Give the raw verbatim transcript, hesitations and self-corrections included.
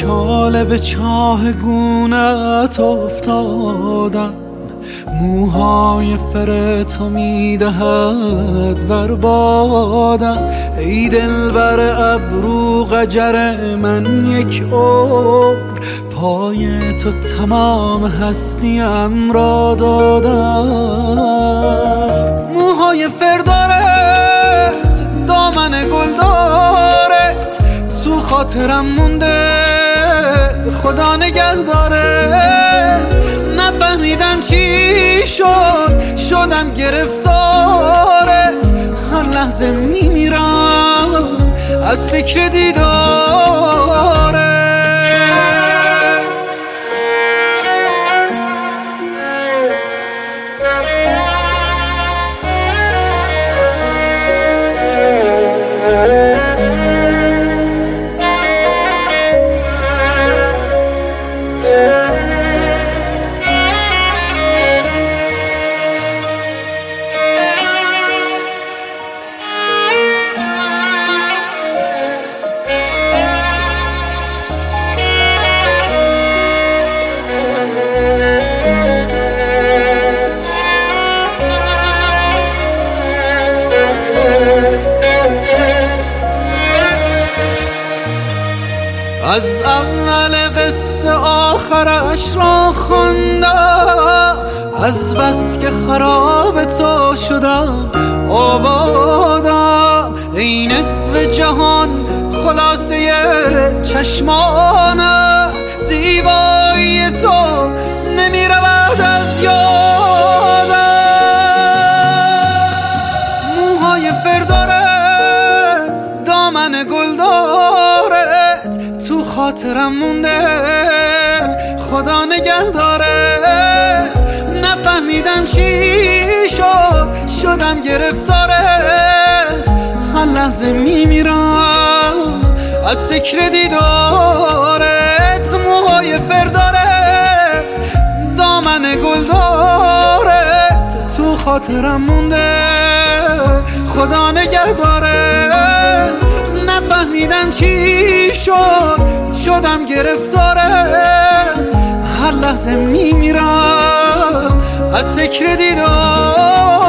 چاله به چاه گونت افتادم، موهای فر تو میدهد بربادم. ای دلبر ابرو قجر من یک عمر، پای تو تمام هستیم را دادم. موهای فر دارت، دامن گل دارت، تو خاطرم مونده خدا نگه دارت. نفهمیدم چی شد، شدم گرفتارت، هر لحظه میمیرم از فکر دیدارت. از اول قصه آخرش را خوندم، از بس که خراب تو شدم آبادم. ای نصف جهان خلاصه چشمانم، زیبایی تو نمی رود از یادم. موهای فر دارت، دامن گل دارت، تو خاطرم مونده خدا نگه دارت. نفهمیدم چی شد، شدم گرفتارت، هر لحظه میمیرم از فکر دیدارت. موهای فر دارت، دامن گل دارت، تو خاطرم مونده خدا نگه دارت. نفهمیدم چی شد، شدم گرفتارت، هر لحظه میمیرم از فکر دیدار.